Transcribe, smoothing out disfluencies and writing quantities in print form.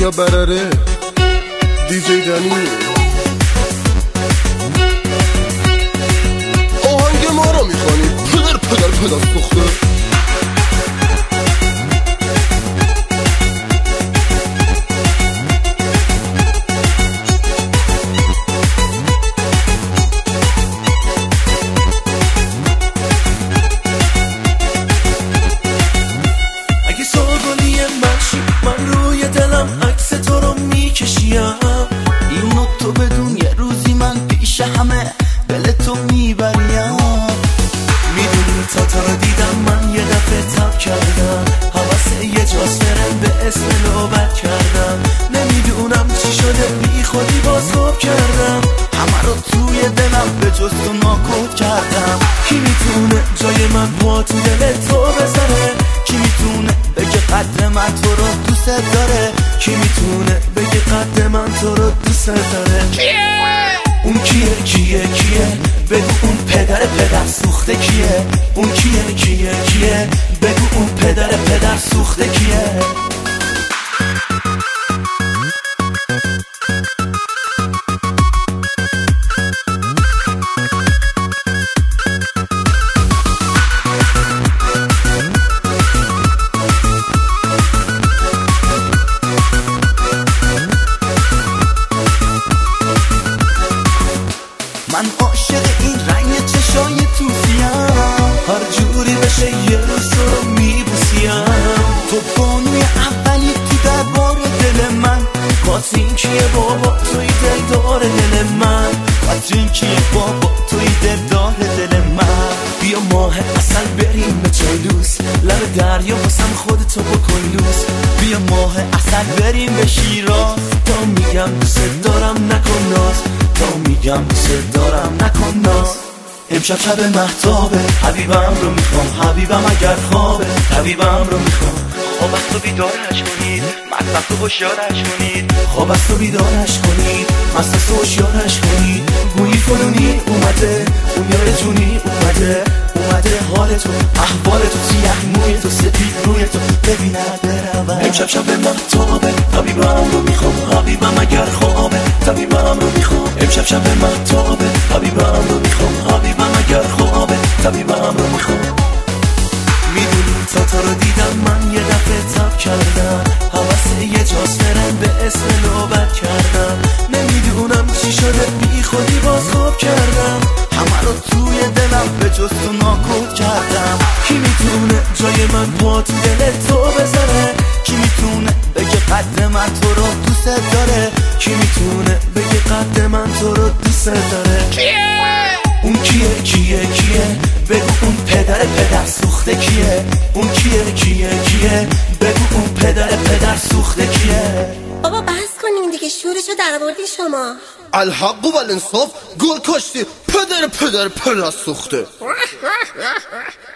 یا برره دیجی دنی آهنگ ما رو میخوانید پدر سخته من روی دلم عکس تو رو میکشیم اینو تو بدون یه روزی من پیش همه دل تو میبریم میدونی تا رو دیدم من یه دفعه تب کردم حوث یه جاسرم به اسم نوبت کردم نمیدونم چی شده بی خودی باز خواب کردم همه رو توی دلم به جز تو ناکوت کردم کی میتونه جای من با تو دل تو بذاره کی میتونه بگه قد من تو رو دوست داره کی میتونه بگه قد من تو رو دوست داره اون کیه بگو اون پدر سوخته کیه اون کیه بگو اون پدر سوخته کیه من عاشق این رنگ چشای توفیم هر جوری بشه یه روز رو میبوسیم تو بانوی اولی تو دربار دل من قاطین کیه بابا توی دلدار دل من قاطین کیه بابا توی دلدار دل من بیا ماه اصل بریم به چالوس لب دریا واسم خودتو بکن لوس بیا ماه اصل بریم به شیراز تا میگم دوست دارم نکن ناز تا میگم دوست دارم نکن ناز امشب شب مهتابه حبیبم رو میخوام حبیبم اگر خوابه طبیبم رو میخوام خواب از تو بیدارش کنید مطبخ تو هوشیارش کنید خواب از تو بیدارش کنید مست از تو هوشیارش کنید گویی فلونی اومده اون یار جونی اومده حال تو احوال تو سیاه موی تو سپید روی تو ببیند برود امشب شب مهتابه حبیبم رو میخوام حبیبم اگر خوابه طبیبم رو میخوام امشب شب مهتابه حبیبم رو میخوام حبیبم اگر خوابه طبیبم رو میخوام میدونی تا رو دیدم من یه دفعه تب کردم حوث یه جاسرم به اسم نوبت کردم نمیدونم چی شده بی خودی باز خواب کردم همه رو توی دلم به جز تو ناکوت کردم کی میتونه جای من با تو دل تو بذاره کی میتونه بگه قد من تو رو دوست داره کی میتونه بگه قد من تو رو دوست داره اون کیه بگو اون پدر سوخته کیه اون کیه بگو اون پدر سوخته کیه بابا بحث کنین دیگه شورشو در آوردی شما الحق و الانصاف گل کاشتی پدر سوخته